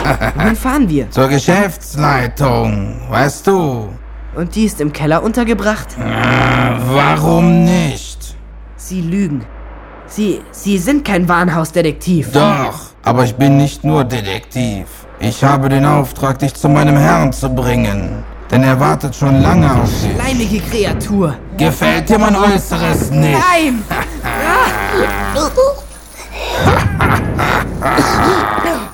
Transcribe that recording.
Wohin fahren wir? Zur Geschäftsleitung, weißt du. Und die ist im Keller untergebracht? Warum nicht? Sie lügen. Sie sind kein Warenhausdetektiv. Doch, aber ich bin nicht nur Detektiv. Ich habe den Auftrag, dich zu meinem Herrn zu bringen. Denn er wartet schon lange auf dich. Schleimige Kreatur. Gefällt dir mein Äußeres nicht? Nein!